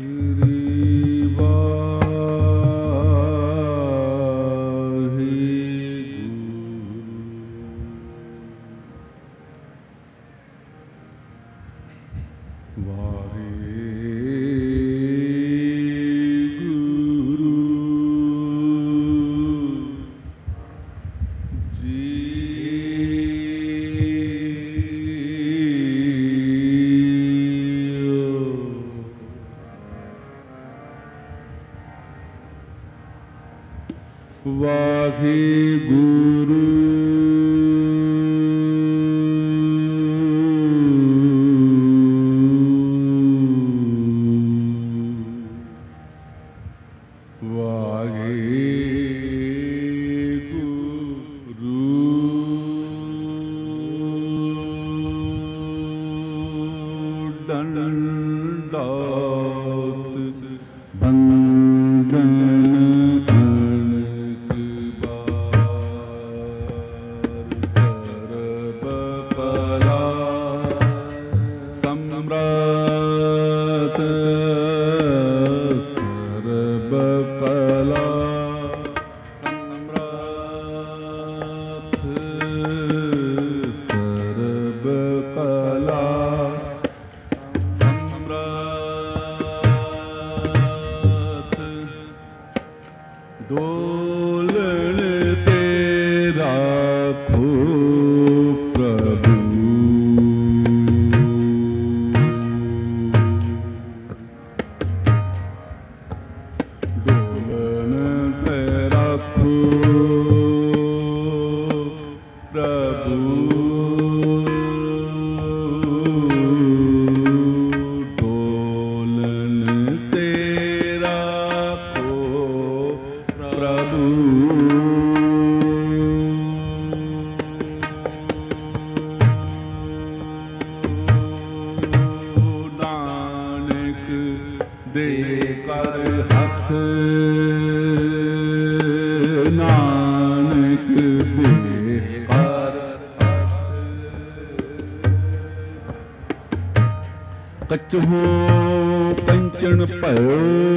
ਕੰਚਨ ਭਇਓ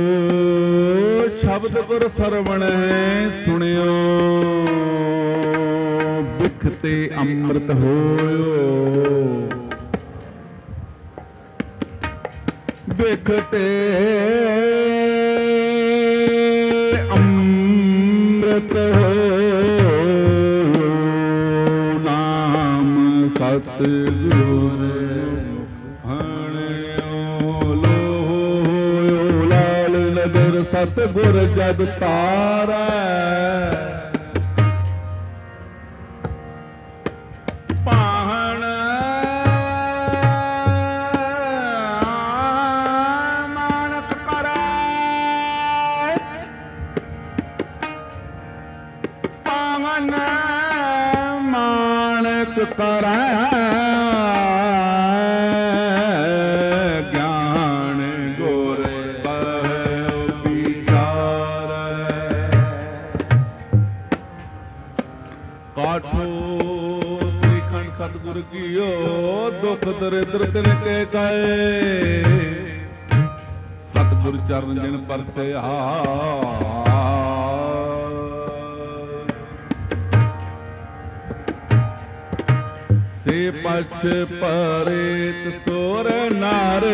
ਸ਼ਬਦ ਗੁਰ ਸਰਵਣੈ ਸੁਣਿਓ ਬਿਖ ਤੇ ਅੰਮ੍ਰਿਤ ਹੋਇਓ ਬਿਖ ਤੇ ਅੰਮ੍ਰਿਤ ਹੋਇਓ ਨਾਮ ਸਤਿਗੁਰ ਸਤਿਗੁਰ ਜਗ ਤਾਰੈ ਪਾਹਣ ਮਾਨਕ ਕਰੈ ਪਾਹਣ ਮਾਨਕ ਕਰੈ ਸਤਿਗੁਰ ਕੀਓ ਦੁਖ ਦਰਿਦ੍ਰ ਤਿਨ ਕੇ ਗਏ ਸਤਿਗੁਰ ਚਰਨ ਜਿਨ ਪਰਸਿਆ ਸੇ ਪਛ ਪਰੇਤ ਸੋਰ ਨਰ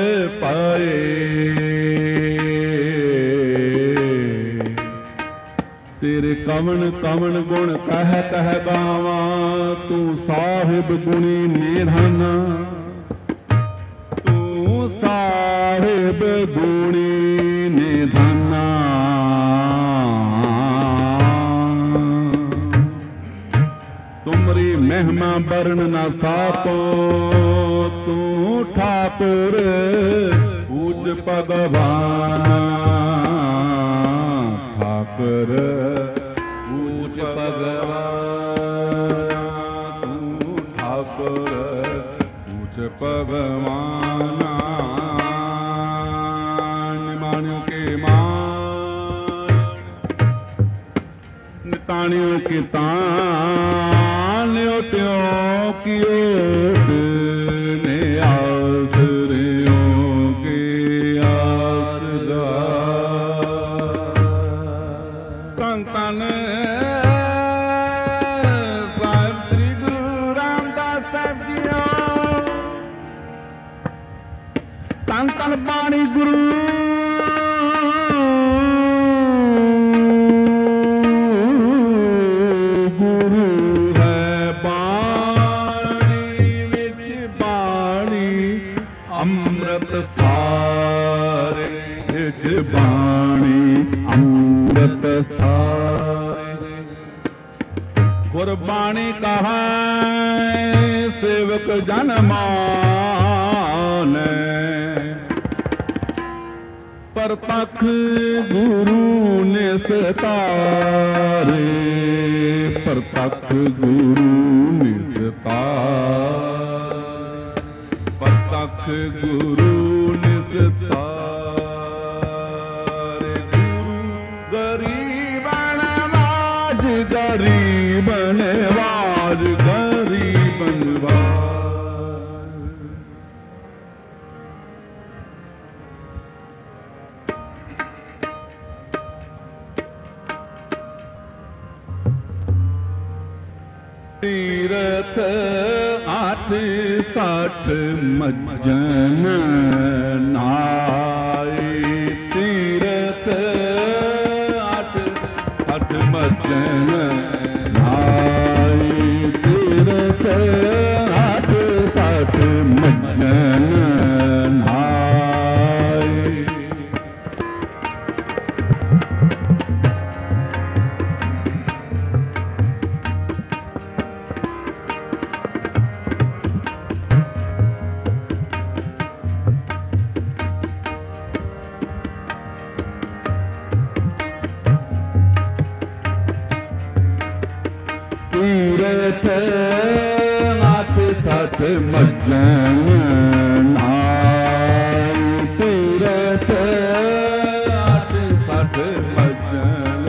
ਪਾਏ ਤੇਰੇ ਕਵਣ ਕਵਣ ਗੁਣ ਕਹਿ ਕਹਿ ਗਾਵਾਂ ਤੂੰ ਸਾਹਿਬ ਗੁਣੀ ਨਿਧਨ ਤੂੰ ਸਾਹਿਬ ਗੁਣੀ ਨਿਧਨ ਤੁਮਰੀ ਮਹਿਮਾ ਵਰਨ ਨਾ ਸਾਪੋ ਤੂੰ ਠਾਕੁਰ ਪੂਜ ਭਗਵਾਨ ਠਾਕੁਰ ਪੂਜ ਭਗਵਾਨ ਤੂੰ ਠਾਕੁਰ ਪੂਜ ਭਗਵਾਨ ਨਿਮਾਣਿਓ ਕੇ ਮਾਨ ਨਿਤਾਣਿਓ ਕੇ ਤਾਣਿਓ ਤਿਉ ਕੀਓ ਨੇ ਆਸਰਿਓ ਕੇ ਆਸ ਗੁਰਬਾਣੀ ਕਹੈ ਸੇਵਕ ਜਨ ਮਾਨੈ, ਪ੍ਰਤੱਖ ਗੁਰੂ ਨਿਸਤਾਰੇ, ਪ੍ਰਤੱਖ ਗੁਰੂ ਨਿਸਤਾਰੇ, ਪ੍ਰਤੱਖ ਗੁਰੂ ਨਿਸਤਾਰੇ। ਗੁਰੂ ਗਰੀਬਨ ਵਾਜ, ਗਰੀਬਨ ਵਾਜ, ਗਰੀਬਨ ਵਾਜ। ਤੀਰਥ 860 ਮੱਜਨ ਨਾਈ, ਤੀਰਥ 860 ਮੱਜਨ ਨਾਈ, ਤੀਰਥ 860 ਮੱਜਨ ਨਾਈ। ਤੀਰਥ 860 ਮੱਜਨ ਨਾਈ, ਤੀਰਥ 860 ਮੱਜਨ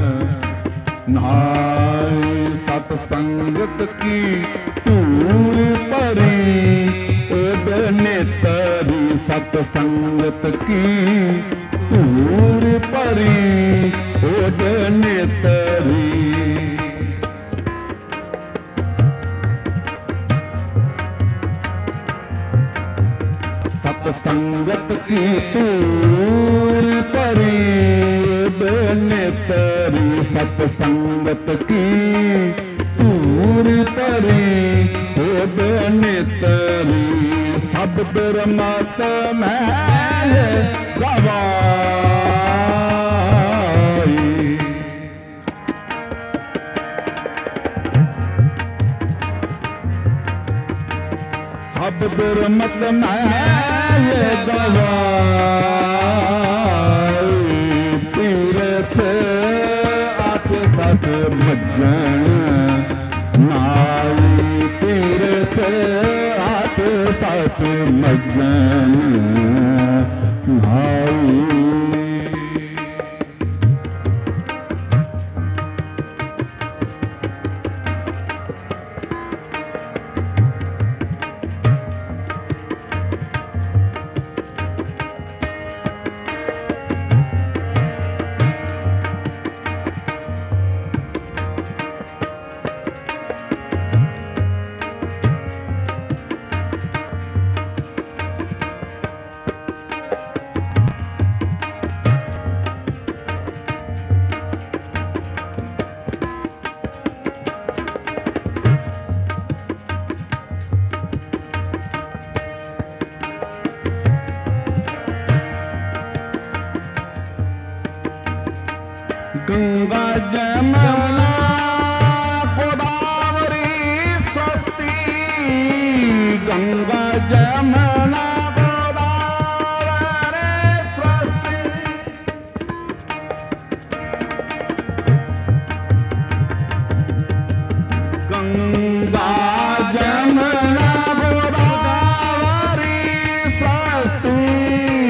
ਨਾਈ। ਸਤ ਸੰਗਤ ਕੀ ਧੂੜ ਭਰੀ ਉਡ ਨੇਤਰੀ, ਸਤ ਸੰਗਤ ਕੀ ਧੂੜ ਭਰੀ ਉਡ ਨੇਤਰੀ। सत संगत की तूर परी बेनेतरी, सत संगत की तूर परी बेनेतरी। सब दुर्मत मैल गवाई, सब दुर्मत मैल गवाई। तीरथ 860 मज्जन नाई, तीरथ 860 मज्जन नाई। गंगा जमुना गोदावरी स्वस्ति, गंगा जमुना गोदावरी स्वस्ति। गंगा जमुना गोदावरी स्वस्ति,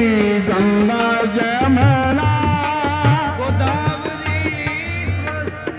गंगा जमुना गोदावरी स्वस्ति।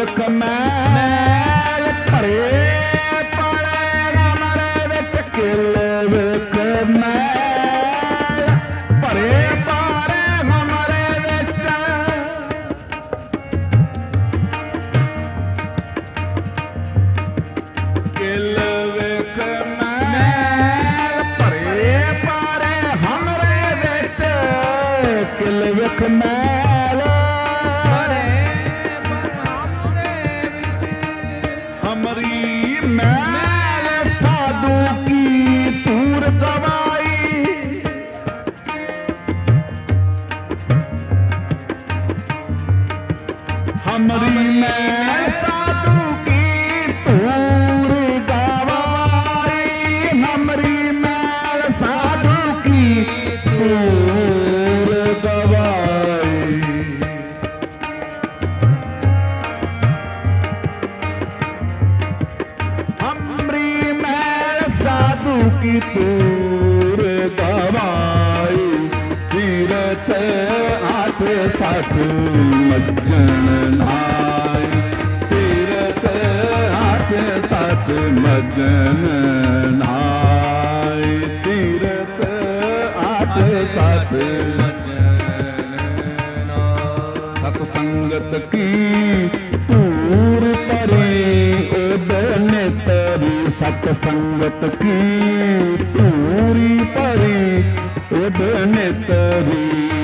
विख मैल भरे पड़े हमरे विच किल विख मैल भरे पारे हमरे विच किल विख मैल भरे पारे हमरे विच किल विख मैल हमारी मैल साधु की तूर दवाई हमारी मैल साधु की तूर दवाई हमारी मैल साधु की तूर दवाई हमरी मैल साधु की तूर दवाई तीरथ आठ साठ मज्जन नाई तीरथ आठ साठ मज्जन नाई तीरथ आठ साठ सतसंगत की तूर परी उदन तरी सतसंगत की तूरी परी उदन तरी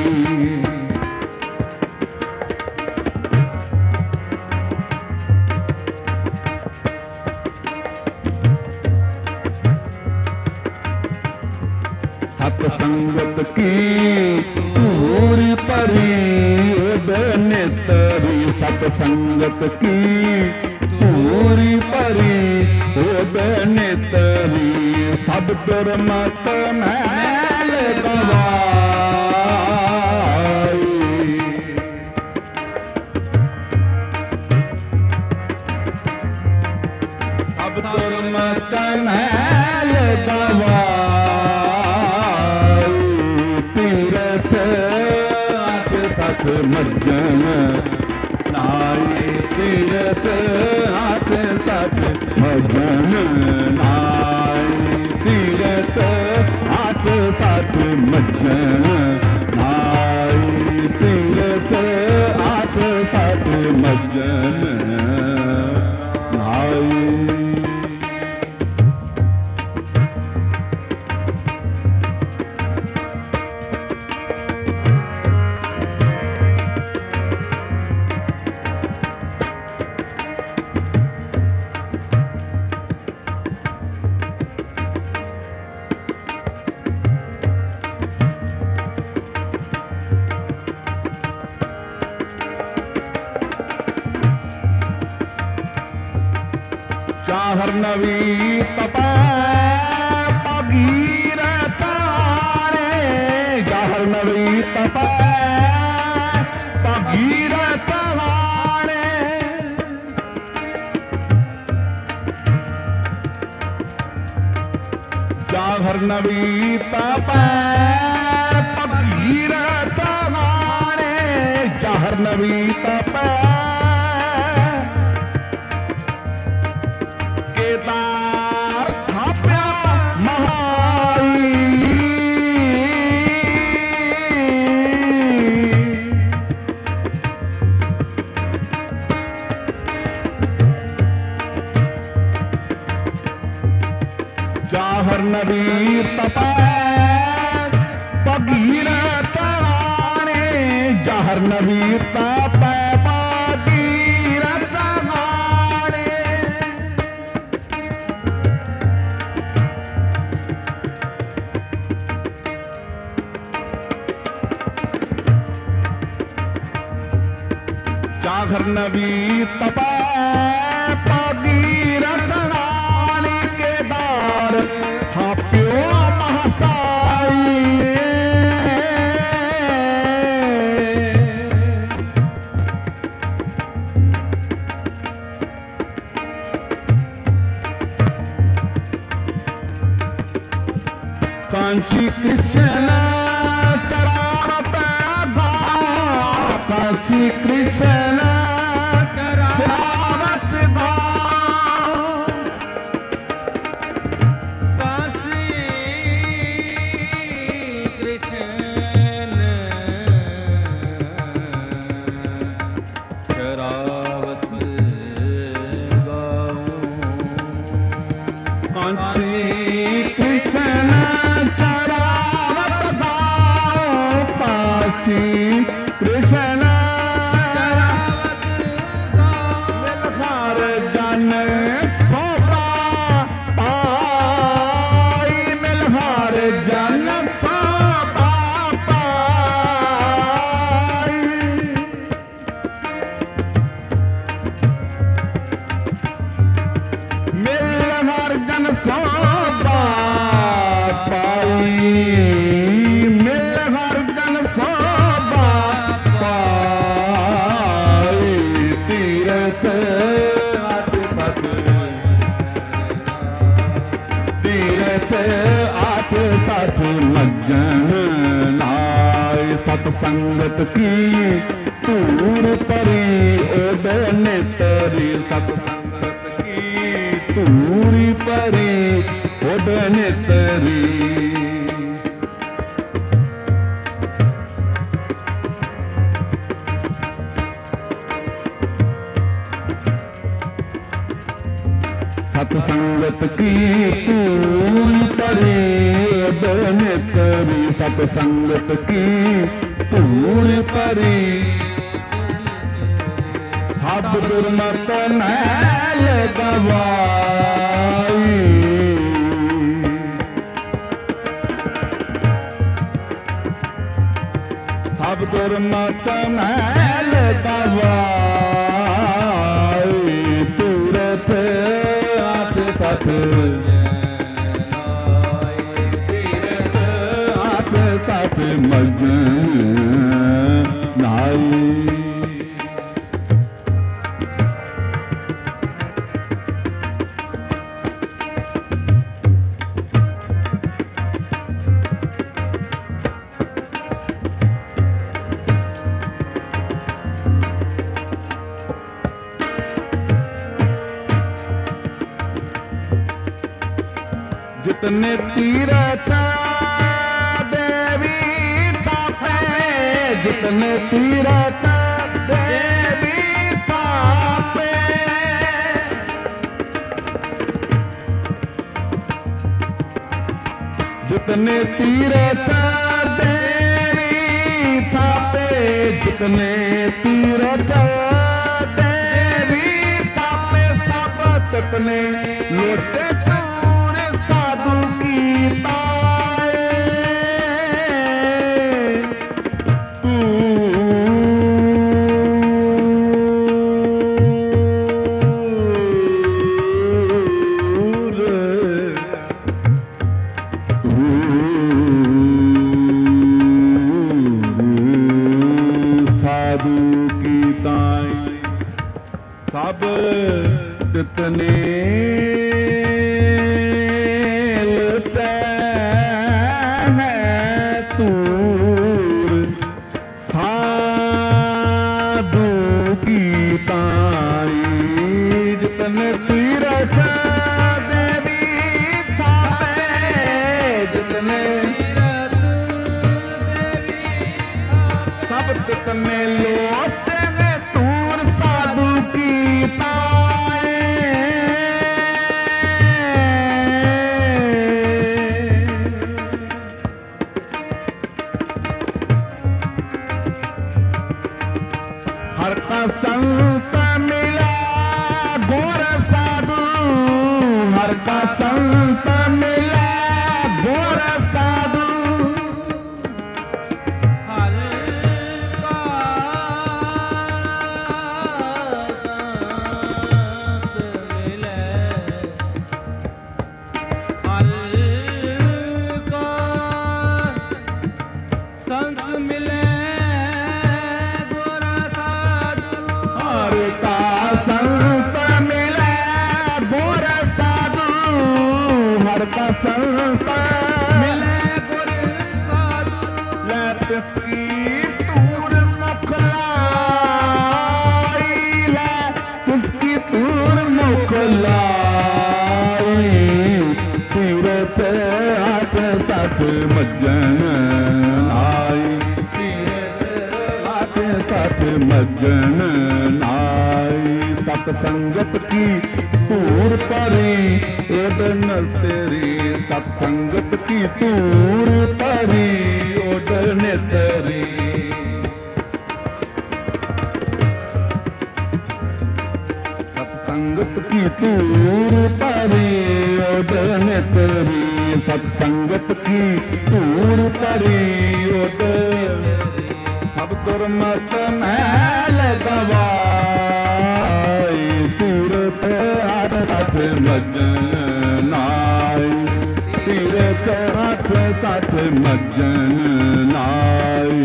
सतसंगत की तूरी परी उदन तरी सतसंगत की तूरी परी उदन तरी सब दुर्मत मैल गवाई सब दुर्मत मैल गवाई तीरथ आठ साठ मज्जन नाई तीरथ आठ साठ मज्जन नाई तीरथ आठ साठ मज्जन नाई तीरथ आठ साठ मज्जन नाई चाहर नवी तपा भगीरथ आणे चाहर नवी तपा भगीरथ आणे चाहर नवी तपा भगीरथ आणे चाहर नवी तपा केदार थाप्या महाई चाहर नबी तपा भगीरथ आणे चाहर नबी तपा भगीरथ आणे चाहर नबी तपा भगीरथ आणे केदार थाप्यो महासाई कांची कृष्ण चरावत कांची कृष्ण चरावत ਕਾਂਚੀ ਕ੍ਰਿਸ਼ਨ ਚਰਾਵਤ ਗਾਓ ਕਾਂਚੀ ਕ੍ਰਿਸ਼ਨ ਚਰਾਵਤ ਗਾਓ ਮਿਲਖਾਰ ਜਨ ਸੋਭਾ ਪਾਈ ਮਿਲਖਾਰ ਜਨ ਸੋਭਾ ਪਾਈ ਮਿਲਖਾਰ ਜਨ ਸੋਭਾ ਪਾਈ ਮਿਲਖਾਰ ਜਨ ਸੋਭਾ ਪਾਈ ਤੀਰਥ ਆਠ ਸਤ ਤੀਰਥ ਆਠ ਸਤ ਮੱਜਣ ਨਾਏ ਸਤ ਸੰਗਤ ਕੀ ਧੂਰ ਪਰੀ ਉਡ ਨਿਤਰੀ ਸਤ ਸੰਗਤ ਕੀ ਧੂਰੀ ਪਰੀ ਉਡ ਨਿਤਰੀ ਸਤ ਸੰਗਤ ਕੀ ਧੂਰੀ ਪਰੀ ਉਡ ਨਿਤਰੀ ਸਤ ਸੰਗਤ ਕੀ ਧੂਰੀ ਪਰੀ ਸਭ ਦੁਰਮਤ ਮੈਲ ਗਵਾਈ ਸਭ ਦੁਰਮਤ ਮੈਲ ਗਵਾਈ ਤੀਰਥ ਆਠ ਸਤ ਤੀਰਥ ਆਠ ਸਤ ਮੱਜਣ ਨਾਈ जितने तीरथ देवी तापे जितने तीरथ देवी तापे जितने तीरथ देवी तापे जितने तीरथ देवी तापे सब तितने लोटे साधु की ताए तू साधु की ताई सब तितने तितने लोटे में तूर साधु की ताए हर का संत मिला गोर साधु हर का संत मिला गोर साधु का संत मिले गुर साधु ले तिसकी तूर मुख लाई ले तिसकी तूर मुख लाई तीरथ आठ सत मज्जन आई तीरथ आठ सत मज्जन आई सत संगत की तू तूर परी ओडन तेरी सत्संगत की तूर परी ओडन तेरी सत्संगत की तूर परी ओडन तेरी सत्संगत की तूर परी ओडन सब दुर्मत मैल गवाई तीरथ हाथ सस मज्जन नाई तीरथ हाथ सस मज्जन नाई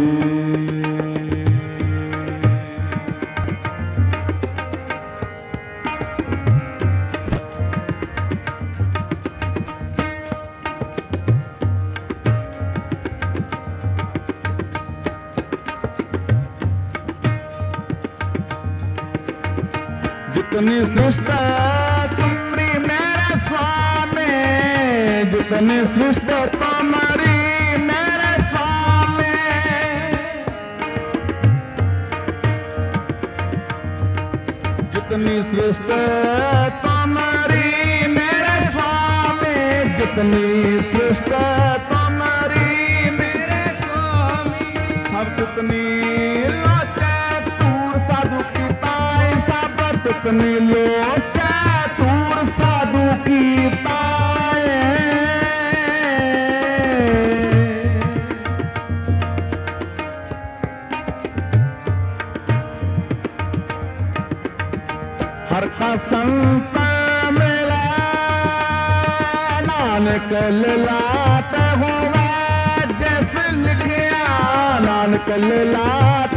जितनी सृष्ट तुम्हारी मेरे स्वामी जितनी सृष्ट तुम्हारी मेरे स्वामी जितनी सृष्ट तुम्हारी मेरे स्वामी जितनी सृष्ट तुम्हारी मेरे स्वामी सब जितनी कितनी लोचा दूर साधु की ताए हर का संत मिला नानक लात हुआ जैसे लिखिया नानक लात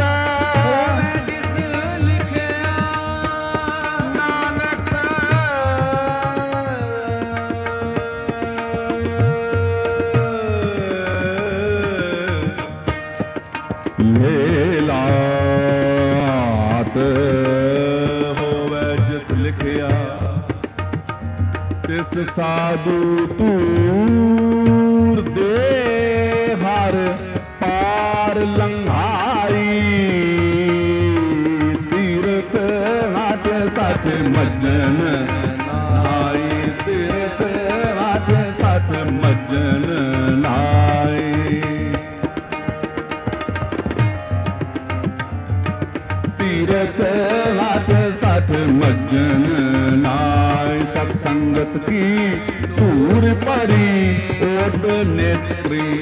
लात होवे जिस लिखिया तिस साधु तूर दे हर पार लंघाई तीर्थ हाथ सस मज्जन नाई तीर्थ हाथ सस मज्जन नाई तीरथ हाथ सस मज्जन नाय सत्संगत की तूर परी ओड नेत्री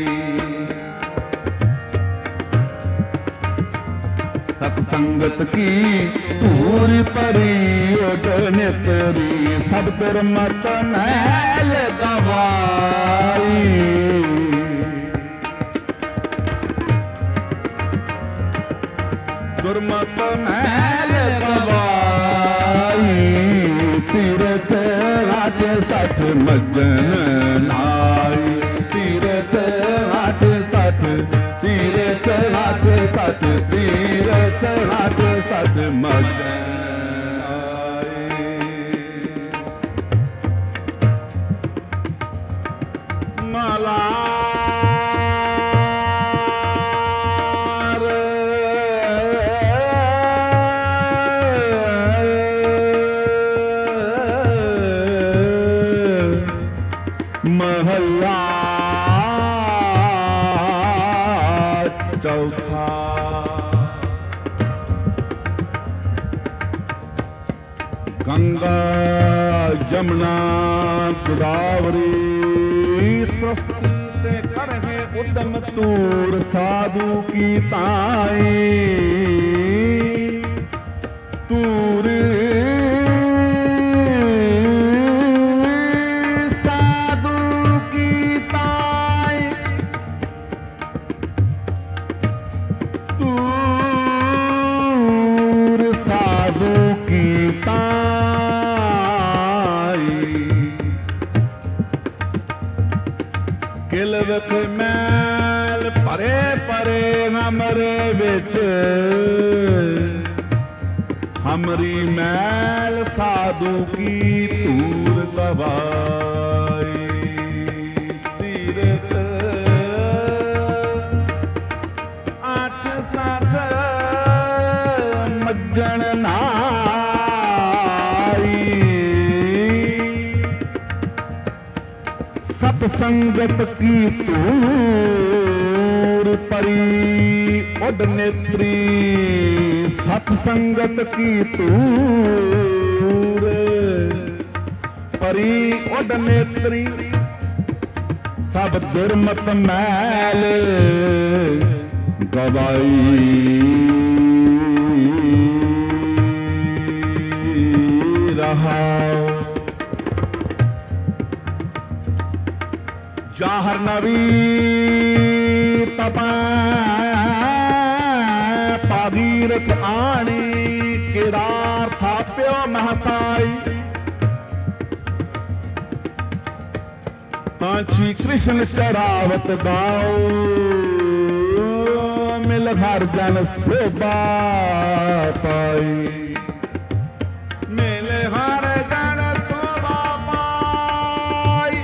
सत्संगत की तूर परी ओड नेत्री सब दुर्मत मैल गवाई दुर्मत मैल गवाई तीरथ हाथ सस मज्जन नाई तीरथ हाथ सस तीरथ हाथ सस तीरथ हाथ सस मज्जन नाई माला महला चौथा गंगा जमुना गोदावरी सरस्वती ते करहे उद्यम तूर साधु की ताई तूर किलवत मैल परे परे हमरे बिच हमरी मैल साधु की तूर गवाई तीरथ आठ साठ मज्जन नाई सत संगत की तूर परी उड नेत्री, सत संगत की तूर परी उड नेत्री, सब दुर्मत मैल गवाई रहा। जाहर नबी तपा भागीरथ आणी, केदार थाप्यो महसाई, श्री कृष्ण चढ़ावत गाओ, मिल हर जन शोभा पाई, मिल हर जन शोभा पाई,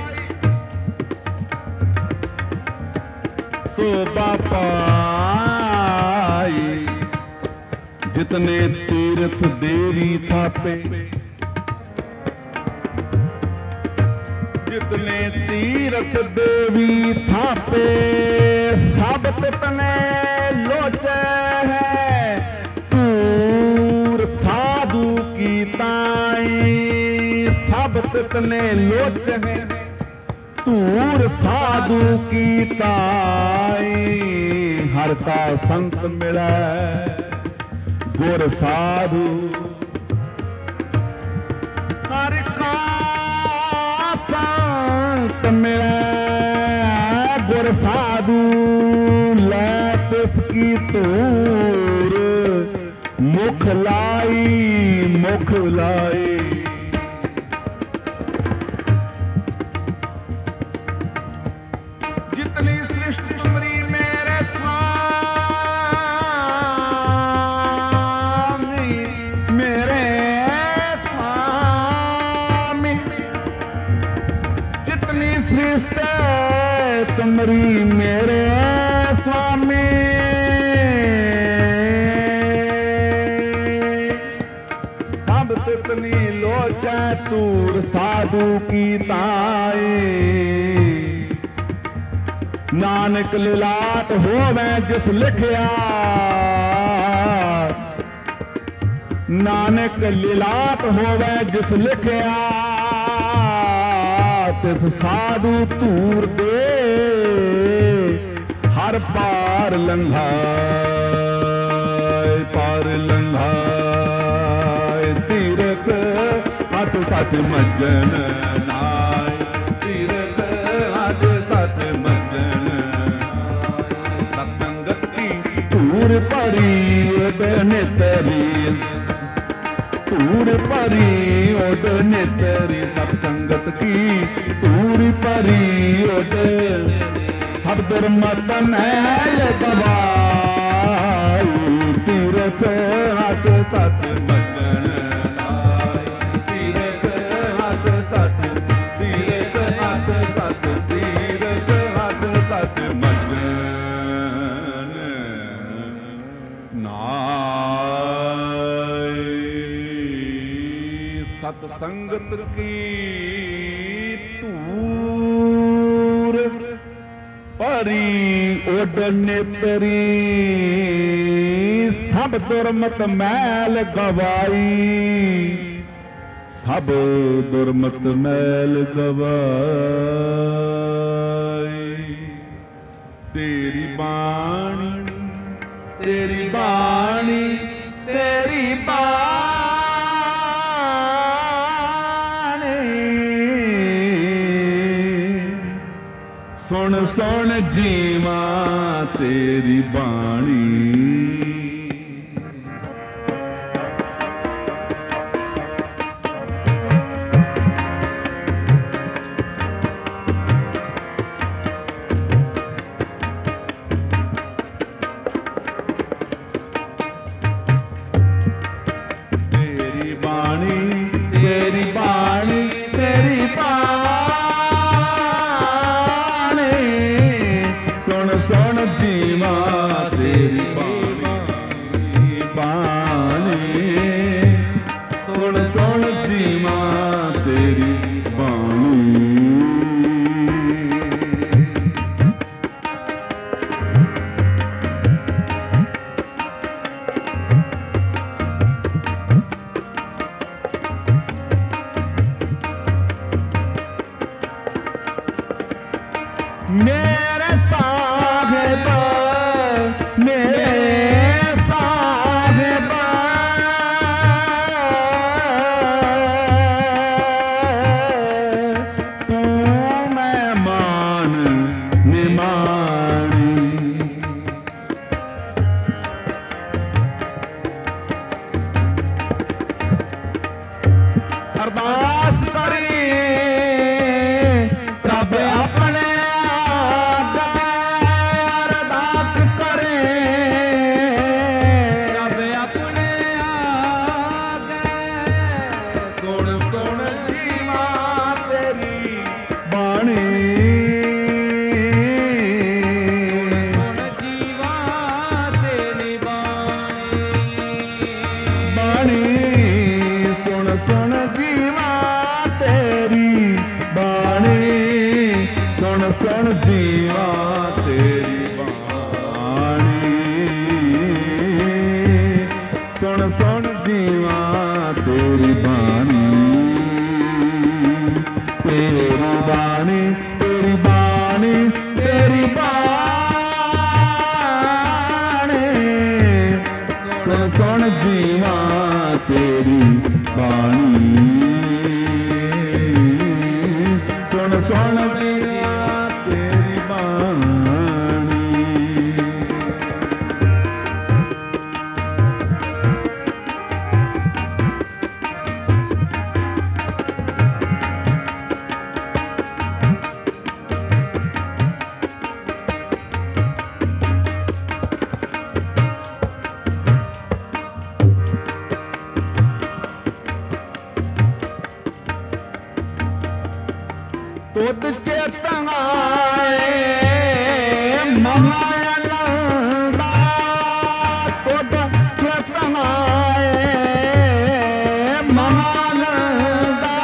शोभा पाई। जितने तीर्थ देवी थापे, जितने तीर्थ देवी थापे, सब तितने लोचे है तूर साधु की ताई, सब तितने लोचे है तूर साधु की ताई। हर का संत मिला गुर साधु, हर का संत मिला गुर साधु, लै तिसकी तूर मुख लाई, मुख लाई। जितनी सृष्टि तुमरी मेरे स्वामी, मेरे स्वामी, जितनी सृष्टि तुमरी मेरे स्वामी, सब तितनी लोचे तूर साधु की ताई। नानक लिलाट होवे जिस लिखिया, नानक लिलाट होवे जिस लिखिया, तिस साधु तूर दे हर पार लंघाए, पार लंघाए। तीरथ हथ सच मज्जन नाय, तीरथ हथ सच मज्जन, सत्संगत की तूर परी उड नेतरी, तूर परी उड नेतरी, सत्संगत की तूर परी उड। सब दुर्मत मैल गवाई, तीरथ हथ सस मज्जन नाय, तीरथ हथ सस, तीरथ हथ सस, तीरथ हथ सस मज्जन नाय। सत्संगत की तूर परी उड नेतरी, सब दुर्मत मैल गवाई, सब दुर्मत मैल गवाई। तेरी बाणी, तेरी बाणी, तेरी बाणी, सुन सुन जीवा तेरी बाणी। तेरी बाणी, तेरी बाणी, तेरी बाणी, सुन सुन जीवा तेरी बाणी। मेरे साहिब मेरे साहिब तू मेहमान निमानी अरदास करी प्रभ अपने अरदास करे प्रभ अपने आगे सुन सुन जीवा तेरी बाणी सुन जीवा तेरी बाणी सुन सुन जीवा तेरी बाणी सुन सुन जीवा तेरी बाणी सुन सुन जीवा तेरी बाणी तेरी बाणी तेरी बाणी तेरी बाणी सुन सुन जीवा तेरी बाणी सुन सुन तेरी बाणी तुद चेतन आए महानंदा तुद चेतन आए महानंदा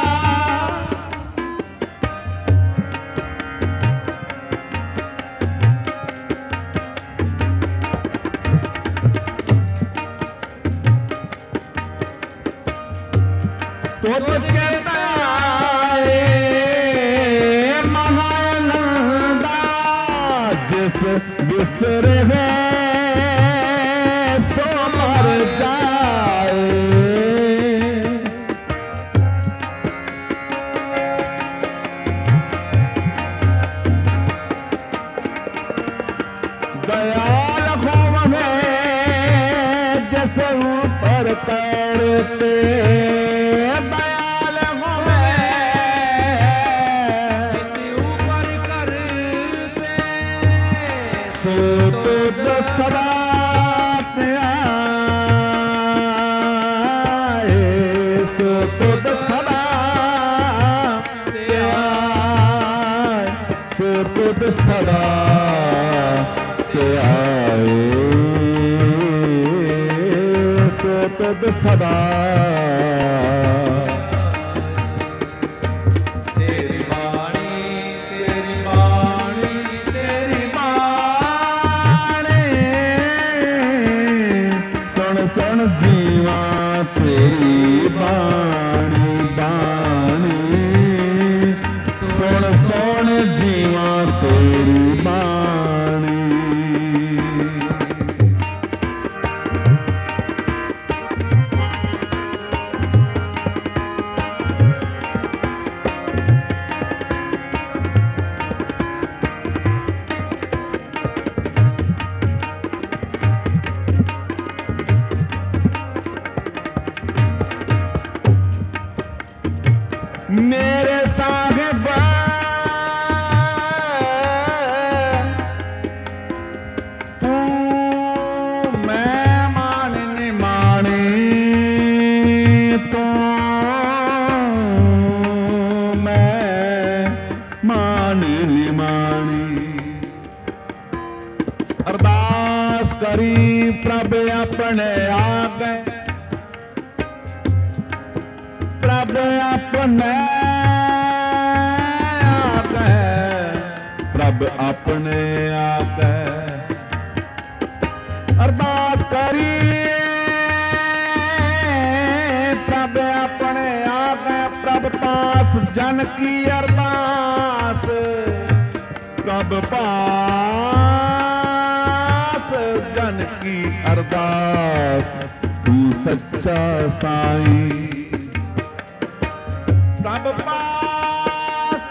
तुद चेतन आए जिस बिसर है सो मर जाए दयाल होवे जिस ऊपर करते दयाल होवे सो तुद सदा त्याए सो तुद सदा त्याए सो तुद सदा त्याए सो तुद सदा सुन जीवा तेरी बाणी बाणी सुन सुन जीवा तेरी बाणी मेरे साहिब तू मेहमान निमानी तू मेहमान निमानी अरदास करी प्रभ अपने आगे प्रभ अपने आगे प्रभ अपने आगे अरदास करी प्रभ अपने आगे प्रभ पास जन की अरदास प्रभ ਪ੍ਰਭ ਪਾਸ ਜਨ ਕੀ ਅਰਦਾਸ ਤੂੰ ਸੱਚਾ ਸਾਈਂ। ਪ੍ਰਭ ਪਾਸ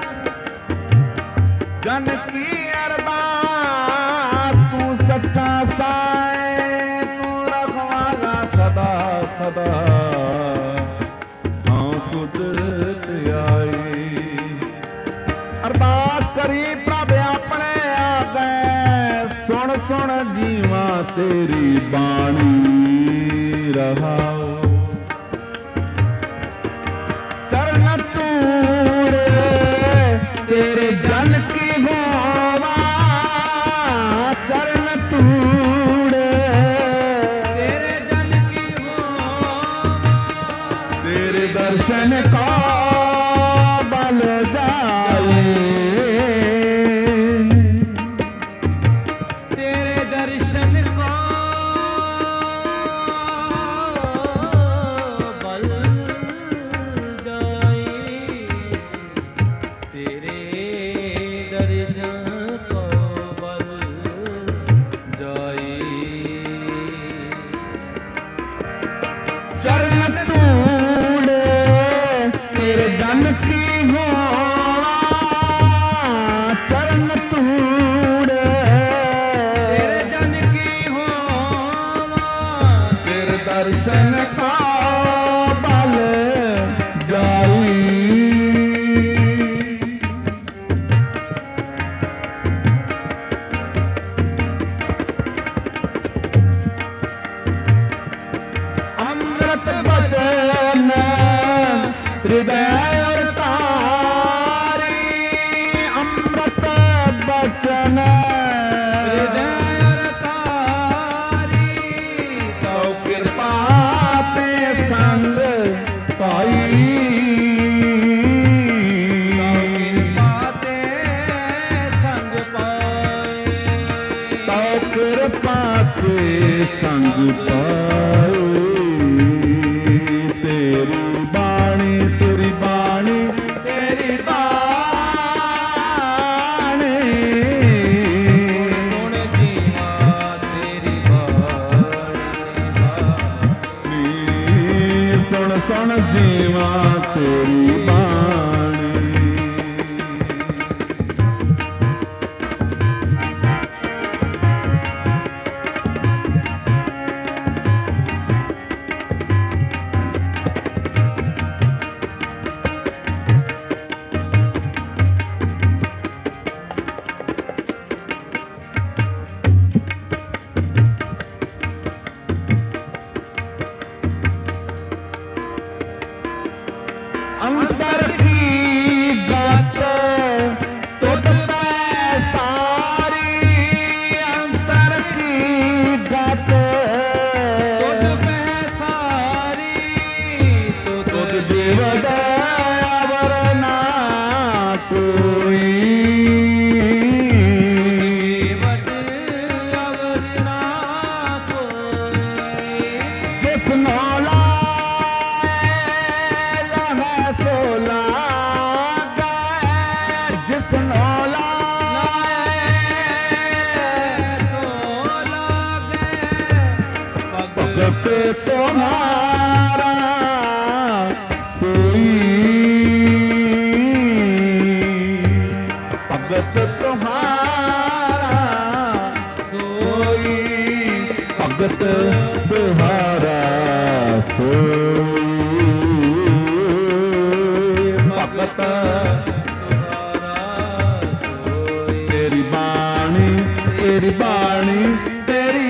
ਜਨ ਕੀ ਅਰਦਾਸ ਤੂੰ ਸੱਚਾ ਸਾਈਂ। ਤੂੰ ਰਖਵਾਲਾ ਸਦਾ ਸਦਾ ਹਾਂ ਕੁਦਰਤ ਆਈ। ਅਰਦਾਸ ਕਰੀ ਪ੍ਰਭ ਆਪਣੇ ਆਗੇ ਸੁਣ ਸੁਣ ਜੀਵਾ ਤੇਰੀ ਬਾਣੀ ਰਹਾਓ। ਚਰਨ ਤੂੜੇ ਤੇਰੇ ਜਨ ਕੀ ਹੋਵਾ। ਚਰਨ ਤੂੜੇ ਤੇਰੇ ਜਨ ਕੀ ਹੋਵਾ। ਤੇਰੇ ਦਰਸ਼ਨ ਕਾ ਬਲ ਜਾਏ। ਤੇਰੇ ਦਰਸ਼ਨ ਕਾ ਬਲ ਜਾਏ। ਤੇਰੇ ਦਰਸ਼ਨ ਕਾ ਬਲ ਜਾਏ। ਚਰਨ ਤੂੜੇ ਤੇਰੇ ਜਨ ਕੀ ਹੋਵਾ। ਚਰਨ ਤੂੜੇ ਤੇਰੇ ਜਨ ਕੀ ਹੋਵਾ। ਤੇਰੇ ਦਰਸ਼ਨ ਕਾ ਬਲ ਜਾਈ। ਅੰਮ੍ਰਿਤ ਬਚਨ ਹਿਰਦੈ ਉਤਾਰੀ। ਅੰਮ੍ਰਿਤ ਬਚਨ ਹਿਰਦੈ ਉਤਾਰੀ। ਤਉ ਕਿਰਪਾ ਤੇ ਸੰਗ ਪਾਈ। ਤਉ ਕਿਰਪਾ ਤੇ ਸੰਗ ਪਾਈ। ਤੇਰੀ ਬਾਣੀ ਤੇਰੀ ਬਾਣੀ ਤੇਰੀ ਬਾਣੀ। ਸੁਣ ਜੀਵਾ ਤੇਰੀ ਬਾਣੀ। ਸੁਣ ਸੁਣ ਜੀਵਾ ਤੇਰੀ ਬਾਣੀ। ਅੰਦਰ ਕੀ ਗਤ ਤੁਧ ਪੈ ਸਾਰੀ। ਅੰਦਰ ਕੀ ਗਤ ਤੁਧ ਪੈ ਸਾਰੀ। ਤੁਧ ਜੀਵਤ ਅਵਰ ਨਾ ਕੋਈ। ਜੀਵਤ ਅਵਰ ਨਾ ਕੋਈ। ਜਿਸ ਨੌਲਾ ਜਿਸ ਨੌ ਲਾਗੈ ਭਗਤ ਤੁਮਾਰਾ ਸੋਈ। ਭਗਤ ਤੁਮਾਰਾ ਸੋਈ। ਭਗਤ ਤੁਮਾਰਾ ਸੋਈ। ਭਗਤ ਤੇਰੀ ਬਾਣੀ ਤੇਰੀ ਬਾਣੀ ਤੇਰੀ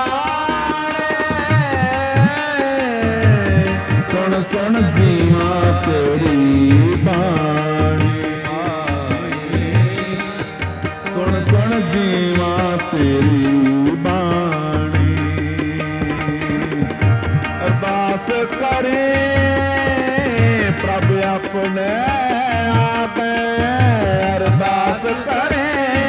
ਬਾਣੀ। ਸੁਣ ਸੁਣ ਜੀਵਾ ਤੇਰੀ ਬਾਣੀ। ਸੁਣ ਸੁਣ ਜੀਵਾ ਤੇਰੀ ਬਾਣੀ। ਅਰਦਾਸ ਕਰੇ ਪ੍ਰਭ ਆਪਣੇ ਆਪੇ। ਅਰਦਾਸ ਕਰੇ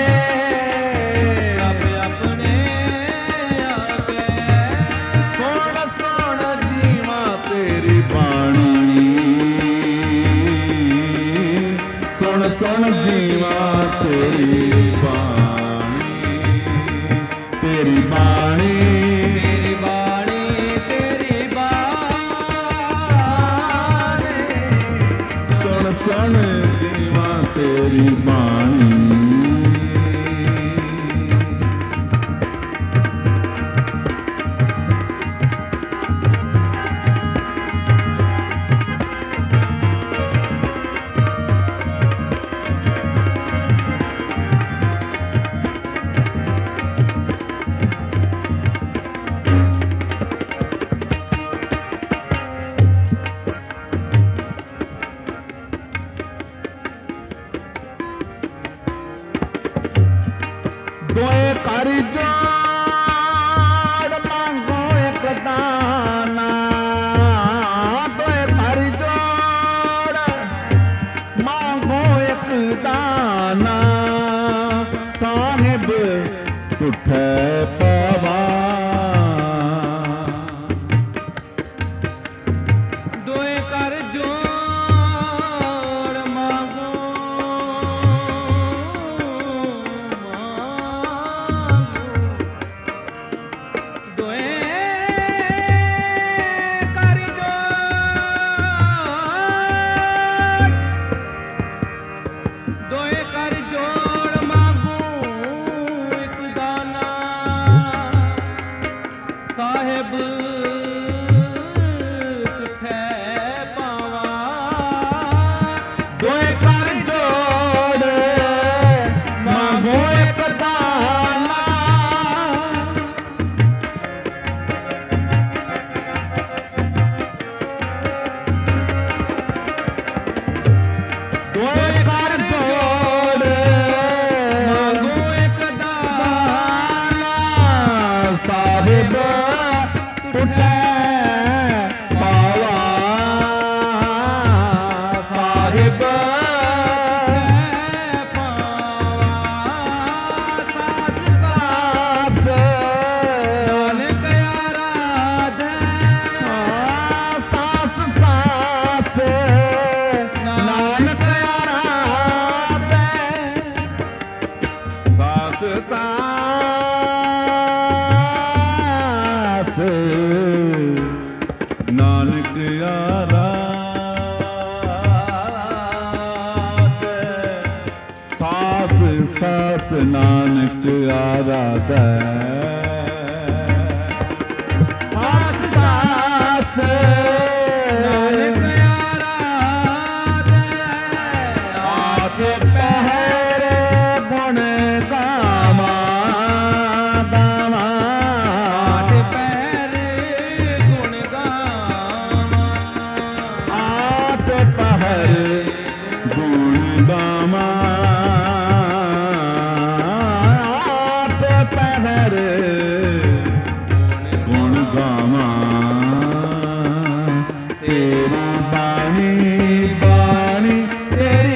ਪ੍ਰਭ ਆਪਣੇ ਆਪੇ। ਸੁਣ ਸੁਣ ਜੀਵਾ ਤੇਰੀ ਬਾਣੀ। ਸੁਣ ਸੁਣ ਜੀ ਜੀਵਾ ਤੇਰੀ ਬਾਣੀ, ਤੇਰੀ ਬਾਣੀ, ਤੇਰੀ ਬਾਣੀ, ਤੇਰੀ ਬਾਣੀ। ਸੁਣ ਸੁਣ ਜੀਵਾ ਤੇਰੀ ਬਾਣੀ। ਦੋਏ ਕਰ ਜੋੜ ਮੰਗੋ ਇੱਕ ਦਾਨਾ, ਦੋਏ ਕਰ ਜੋੜ ਮੰਗੋ ਇੱਕ ਦਾਨਾ, ਸਾਹਿਬ ਤੁਠੈ ਪਾਵਾ। ਦੋਏ ਕਰ ਜੋੜ ਮੰਗੋ, ਦੋਏ ਕਰ ਜੋੜ, ਦੋਏ ਕਰ ਜੋੜ ਮੰਗੂ ਇੱਕ ਦਾਨਾ, ਸਾਹਿਬ ਤੁਠੈ ਪਾਵਾ। ਦੋਏ ਕਰ ਜੋੜ ਮੰਗੋ ਇੱਕ ਦਾਨਾ, ਦੋਏ ਕਰ ਜੋੜ ਮੰਗੋ ਇੱਕ ਦਾਨਾ, ਸਾਹਿਬ ਤੁਠੈ ਪਾਵਾ। ਸਾਹਿਬ ਸਾਧ ਸਾਸ ਨਾਨਕ ਆਰਾਧੈ, ਸਾਸ ਸਾਸ ਨਾਨਕ ਆਰਾਧੈ, ਸਾਸ ਸਾਸ ਨਾਨਕ ਆਰਾਧੈ, ਸਾਸ ਸਾਸ ਨਾਨਕ ਆਰਾਧੈ, ਸਾਸ ਸਾਸ ਨਾਨਕ ਆਰਾਧੈ। ਆਠ ਪਹਿਰ ਗੁਣ ਗਾਵਾਂ ਗਾਵਾਂ, ਆਠ ਪਹਿਰ ਗੁਣ ਗਾਵਾਂ, ਆਠ ਪਹਿਰ ਗੁਣ ਗਾਵਾਂ, ਆਠ ਪਹਿਰ ਗੁਣ ਗਾਵਾਂ। ਤੇਰੀ ਬਾਣੀ ਬਾਣੀ, ਤੇਰੀ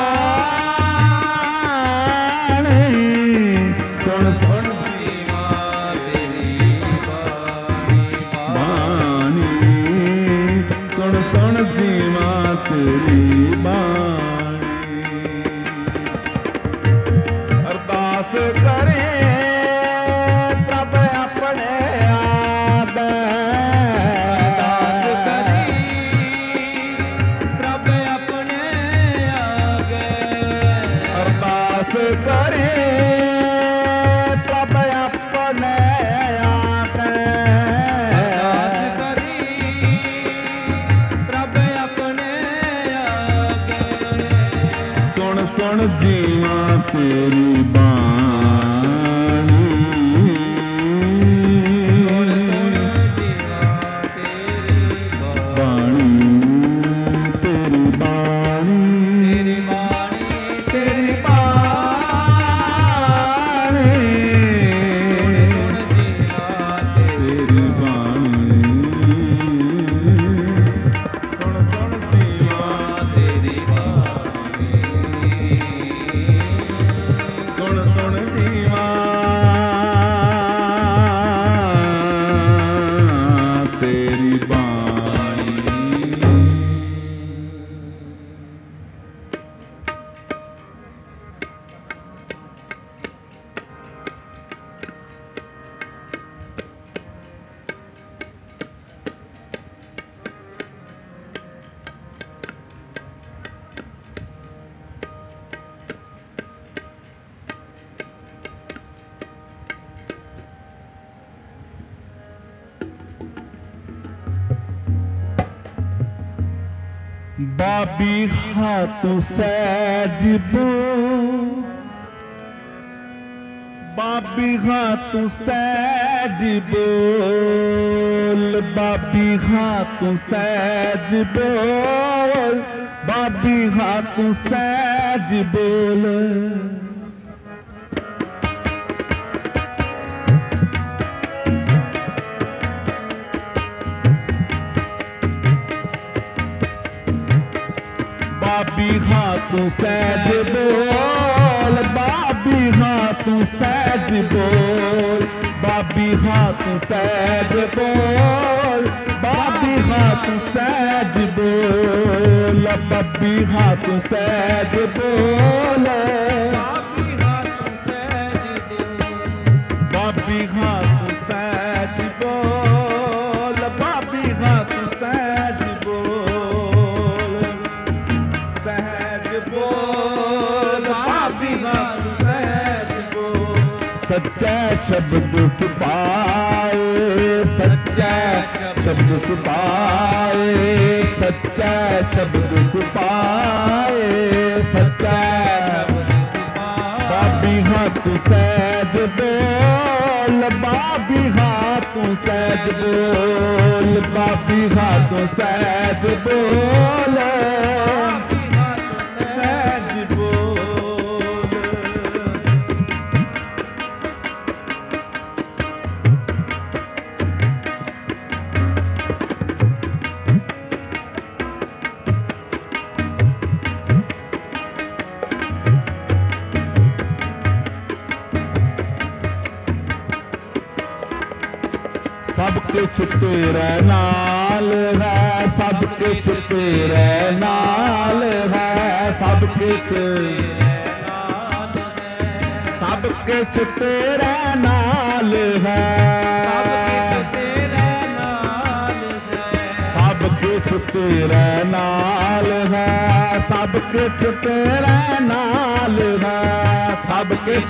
ਬਾਣੀ, ਸੁਣ ਸੁਣ ਜੀਵਾ ਤੇਰੀ ਬਾਣੀ, ਬਾਣੀ, ਸੁਣ ਸੁਣ ਜੀਵਾ ਤੇਰੀ ਬਾਣੀ। ਅਰਦਾਸ ਕਰੇ ਪ੍ਰਭ ਆਪਣੇ ਆਪ, ਅਰਦਾਸ ਕਰੀ ਪ੍ਰਭ ਆਪਣੇ ਆਗੇ, ਅਰਦਾਸ ਕਰੇ ਪ੍ਰਭ ਆਪਣੇ ਆਪ, ਅਰਦਾਸ ਕਰੀ ਪ੍ਰਭ ਆਪਣੇ ਆਗੇ। ਸੁਣ ਸੁਣ ਜੀਵਾ ਤੇਰੀ ਬਾਣੀ, ਸੁਣ ਸੁਣ ਜੀਵਾ ਤੇਰੀ ਬਾਣੀ, ਤੇਰੀ ਬਾਣੀ, ਤੇਰੀ ਬਾਣੀ, ਤੇਰੀ ਬਾਣੀ, ਸੁਣ ਜੀਵਾ ਤੇਰੀ ਬਾਣੀ, ਸੁਣ ਸੁਣ ਜੀਵਾ ਤੇਰੀ ਬਾਣੀ, ਸੁਣ ਸੁਣ बाबी हाथों सैज बोल, बाबी हाथों सैज बोल, बाबी हाथों सैज बोल, बाबी हाथों सैज बोल। बाबी हाथों सैज बोल, बाबी हाथों सैज बोल, बाबी हाथों सैज बोल, बाबी हाथों सैज बोल, बाबी हाथों सैज बोल, बाबी हाथों सैज बोल, बाबी हाथों सैज बोल, सहज बोल, बाबी हाथों सहज बोल। सच्चा शब्द सुपाए, सच्चा शब्द सुपाए, सच्चा शब्द सुपाए, सच्चा बाबी हाथों सहज बोल, बाबी हाथों सहज बोल, बाबी हाथों सहज बोल, सहज बोल। सब कुछ तेरे नाल है, सब कुछ तेरे नाल है, सब कुछ, सब कुछ तेरे नाल है, सब कुछ तेरे नाल है, सब कुछ तेरे नाल है, सब कुछ,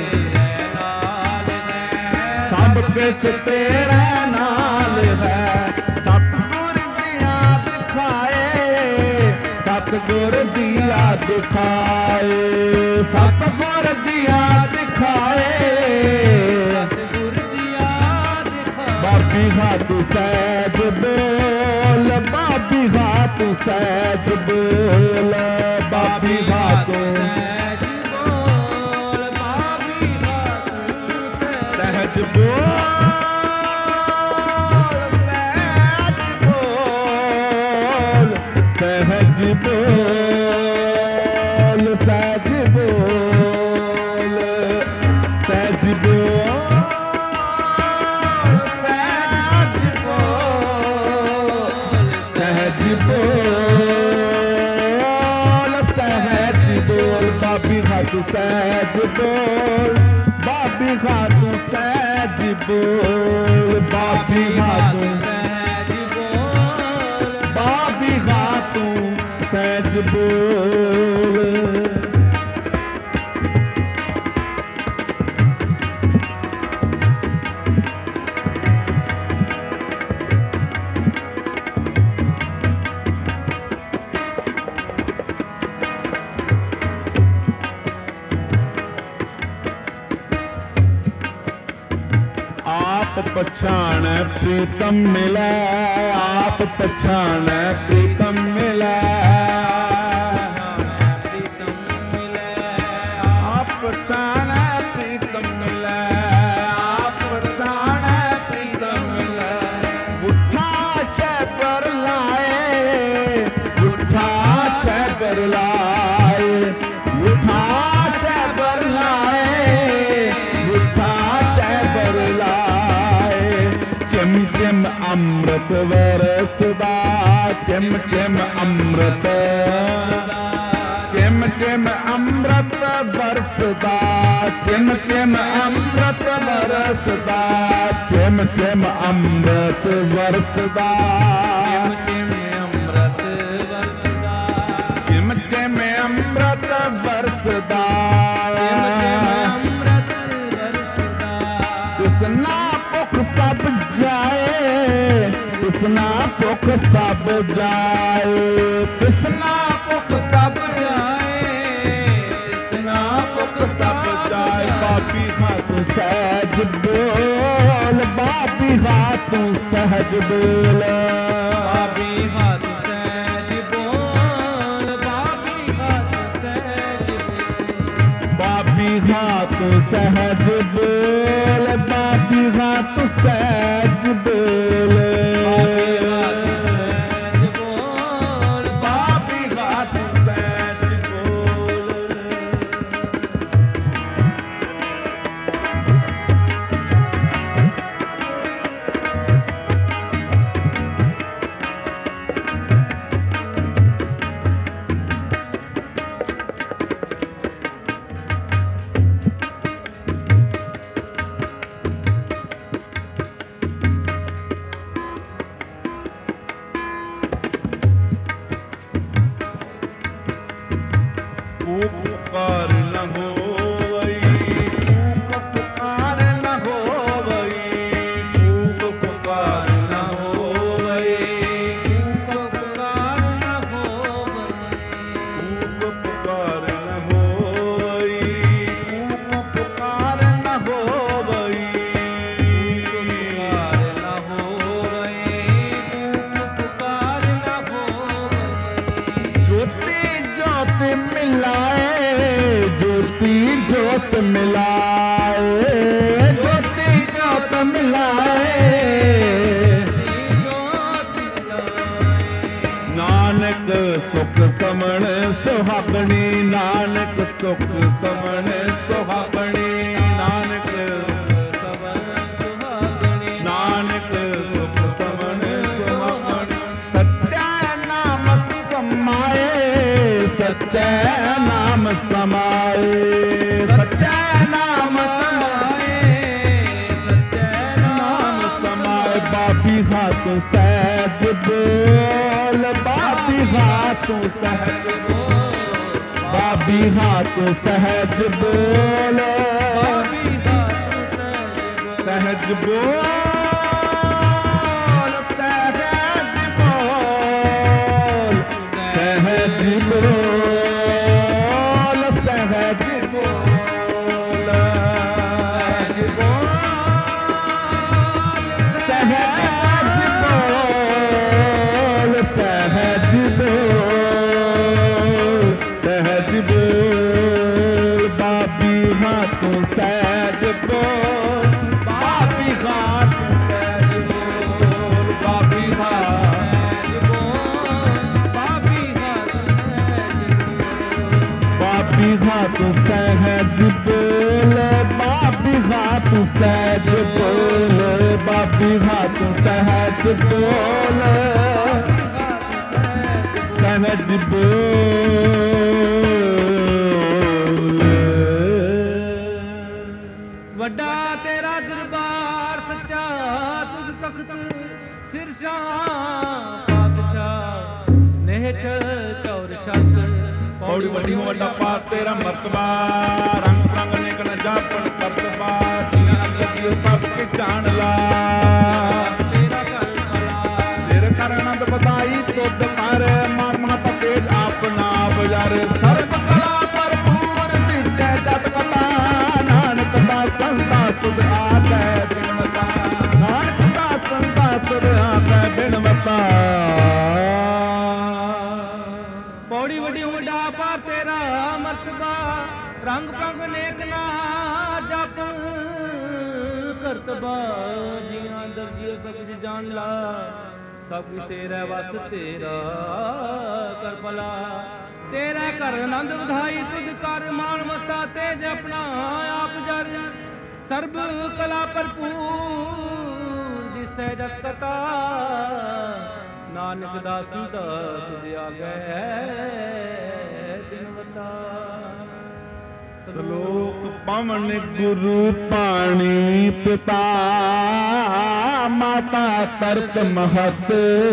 सब कुछ तेरे नाल है। सतगुर दिया दिखाए, सतगुर दिया दिखाए, सतगुर दिया दिखाए, बाबी हाथों सहज बोल, बाबी हाथों सहज बोल, बाबी हाथों सहज बोल, सहज बोल, सहज बोल, सहज बोल, सहज बोल, सहज बोल, सहज बोल, बाबी हाथों सहज बोल, बाबी हाथों सहज बोल, बाबी हाथों सहज बोल, बाबी हाथों सहज बोल। आप पछाण प्रीतम मिला, आप पछाण प्रीतम मिला, आप पछाण प्रीतम मिला, आप पछाण प्रीतम मिला। उठा शहर लाए, उठा शहर लाए, उठा शहर लाए, उठा शहर लाए। चिम चिम अमृत बरसदा, चिम चिम अमृत, चिम चिम अमृत बरसदा, चिम चिम अमृत बरसदा, चिम चिम अमृत बरसदा, चिम चिम अमृत बरसदा, तृष्णा भुख सब जाए, ਤਿਸਨਾ ਭੁਖ ਸਭ ਜਾਏ, ਤਿਸਨਾ ਭੁਖ ਸਭ ਤਿਸਨਾ ਭੁਖ ਸਭ ਜਾਏ। ਬਾਬੀ ਹਾਂ ਤੂੰ ਸਹਿਜ ਬੋਲ, ਬਾਬੀ ਹਾਂ ਤੂੰ ਸਹਿਜ ਬੋਲ, ਬਾਬੀ ਹੱਥ ਸਹਿਜ ਬੋਲ, ਬਾਬੀ ਹੱਥ ਸਹਿਜ ਬੋਲ, ਬਾਬੀ ਹਾਂ ਤੂੰ ਸਹਿਜ ਬੋਲ, ਬਾਬੀ ਹਾਂ ਤੂੰ ਸਹਿਜ ਬੋਲ, ਬਾਬੀ ਹੱਥ ਸਹਿਜ ਬੋਲ, ਕੂਕ ਪੁਕਾਰ ਨ ਹੋਵਈ, ਕੂਕ ਪੁਕਾਰ ਨ ਹੋਵਈ, ਕੂਕ ਪੁਕਾਰ ਨ ਹੋਵਈ, ਕੂਕ ਪੁਕਾਰ ਨ ਹੋਵਈ, ਕੂਕ ਪੁਕਾਰ ਨ ਹੋਵਈ, ਕੂਕ ਪੁਕਾਰ ਨ ਹੋਵਈ, ਪੁਕਾਰ ਨ ਹੋਵਈ, ਕੂਕ ਪੁਕਾਰ ਨ ਹੋਵਈ, ਜੋਤੀ ਜੋਤ ਮਿਲਾਏ, ਜੋਤੀ ਜੋਤ ਮਿਲਾਏ, ਜੋਤੀ ਜੋਤ ਮਿਲਾਏ, ਜੋਤ ਲਾਏ, ਨਾਨਕ ਸੁਖ ਸਮਣ ਸੁਹਾਗਣੀ, ਨਾਨਕ ਸੁਖ ਸਮਣ ਸੁਹਾਗਣੀ, ਨਾਨਕ ਸਵਨ ਸੁਹਾਗਣੀ, ਨਾਨਕ ਸੁਖ ਸਮਣ ਸੁਹਾਗਣੀ, ਸੱਚਾ ਨਾਮ ਸਮਾਏ, ਸੱਚਾ ਨਾਮ ਸਮਾਏ, ਸੱਚਾ ਨਾਮ ਸਮਾਏ, ਸੱਚੇ ਨਾਮ ਸਮਾਏ। ਬਾਬੀ ਹਾਂ ਤੂੰ ਸਹਿਜ ਬੋਲ, ਬਾਬੀ ਹਾਂ ਤੂੰ ਸਹਿਜ ਬੋਲ, ਬਾਬੀ ਹਾਂ ਤੂੰ ਸਹਿਜ ਬੋਲ, ਬਾਬੀ ਹੱਥ ਸਹਿਜ ਬੋਲ, ਸਹਿਜ ਬੋਲ, ਸਹਿਜ ਬੋਲ, ਸਹਿਜ ਬੋਲ, ਸਹਿਜ ਬੋਲ, ਸਹਿਜ ਬੋਲ, ਸਹਿਜ ਬੋਲ, ਸਹਿਜ ਬੋਲ, ਬਾਬੀ ਹਾਂ ਤੂੰ ਸਹਿਜ ਬੋਲ, ਬਾਬੀ ਹਾਂ ਤੂੰ ਸਹਿਜ ਬੋਲ, ਬਾਬੀ ਹਾਂ ਸਹਿਜ ਬੋਲ, ਬਾਬੀ ਹੱਥ ਸਹਿਜ ਬੋਲ, ਬਾਬੀ ਹਾਂ ਤੂੰ ਸਹਿਜ ਬੋਲ, ਬਾਬੀ ਹਾਂ ਤੂੰ ਸਹਿਜ ਬੋਲ, ਬਾਬੀ ਹਾਂ ਤੂੰ ਸਹਿਜ ਬੋਲ, ਵੱਡਾ ਤੇਰਾ ਦਰਬਾਰ ਸੱਚਾ, ਤੁਝ ਤਖਤ ਸਿਰਸ਼ਾਂ ਪਾਤਸ਼ਾਹ, ਨੇਚ ਚੌਰ ਸ਼ਾਸ ਪੌੜੀ ਵੱਡੀ ਹੋ ਵੱਡਾ ਪਾਰ ਤੇਰਾ ਮਰਤਬਾ, ਰੰਗ ਰੰਗ ਨੇਕ ਨ ਜਾਪਣ ਕਰਤਬਾ, ਜੀਆਂ ਲੱਗੀ ਸਭ ਕੇ ਜਾਣ ਲਾ, ਤੇਰਾ ਘਰ ਭਲਾ, ਤੇਰੇ ਘਰ ਆਨੰਦ ਵਧਾਈ ਤੁਧ ਕਰ, ਮਨ ਮਤ ਤੇਜ ਆਪਣਾ ਬਜਾਰ, ਸਰਬ ਕਲਾ ਭਰਪੂਰ ਦਿਸੈ ਜਤ ਕਥਾ, ਨਾਨਕ ਦਾ ਸੰਸਾ ਤੁਧ ਆਪੈ ਬਿਨਵਤਾ, ਨਾਨਕ ਦਾ ਸੰਸਾ ਤੁਧ ਆਪੈ ਬਿਨਵਤਾ। ਪੌੜੀ ਵੱਡੀ ਵੱਡਾ ਪਾਰ ਤੇਰਾ ਮਰਤਬਾ, ਰੰਗ ਪੰਗ ਨੇਕ ਨਾ ਜਪ ਕਰਤਬਾ, ਜੀਆਂ ਅੰਦਰ ਜੀਓ ਸਭ ਕੁਝ ਜਾਣ ਲਾ, ਸਭ ਕੁਝ ਤੇਰਾ ਵਸ ਤੇਰਾ ਕਰ ਭਲਾ, ਤੇਰਾ ਘਰ ਆਨੰਦ ਵਧਾਈ ਤੁਧ ਕਰ, ਮਾਨ ਮਤਾ ਤੇਜ ਆਪਣਾ ਆਪ ਜਰ, ਸਰਬ ਕਲਾ ਭਰਪੂਰ ਦਿਸੈ ਜਤ ਕਥਾ, ਨਾਨਕ ਦਾਸ ਦਾ ਤੁਧ ਆਗੇ ਦਿਨਵਤਾ। ਸ਼ਲੋਕ ਪਵਨ ਗੁਰੂ ਪਾਣੀ ਪਿਤਾ, ਮਾਤਾ ਤਰਤ ਮਹਤ,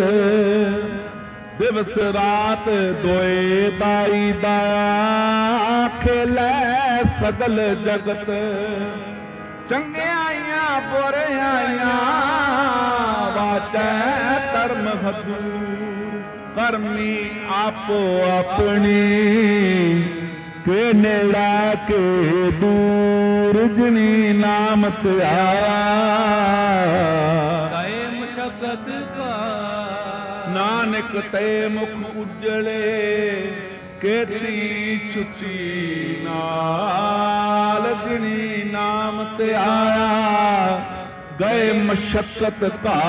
ਦਿਵਸ ਰਾਤ ਦੋਏ ਦਾਈ ਦਾਇਆ, ਖੇਲੇ ਸਗਲ ਜਗਤ, ਚੰਗਿਆਈਆਂ ਬੁਰਿਆਈਆਂ ਜਾਚੈ ਧਰਮ ਹਦੂਰ। ਕਰਮੀ ਆਪੋ ਆਪਣੀ ਕੇ ਨੇੜਾ ਕੇ ਦੂਰ। ਜਿਨੀ ਨਾਮ ਧਿਆਇਆ ਗਏ ਮਸ਼ਕਤ ਕਾ ਨਾਨਕ ਤੇ ਮੁਖ ਉਜਲੇ। ਕੇਤੀ ਛੁਟੀ ਨਾਲ ਜਿਨੀ ਨਾਮ ਧਿਆਇਆ ਗਏ ਮਸ਼ਕਤ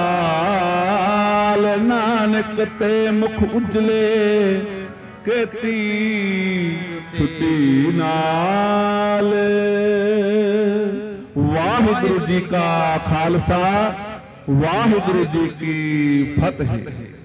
ਕਾਲ। ਨਾਨਕ ਤੇ ਮੁਖ ਉਜਲੇ ਕੇਤੀ ਛੁਟੀ ਨਾਲ। ਵਾਹਿਗੁਰੂ ਜੀ ਕਾ ਖਾਲਸਾ, ਵਾਹਿਗੁਰੂ ਜੀ ਕੀ ਫਤਿਹ।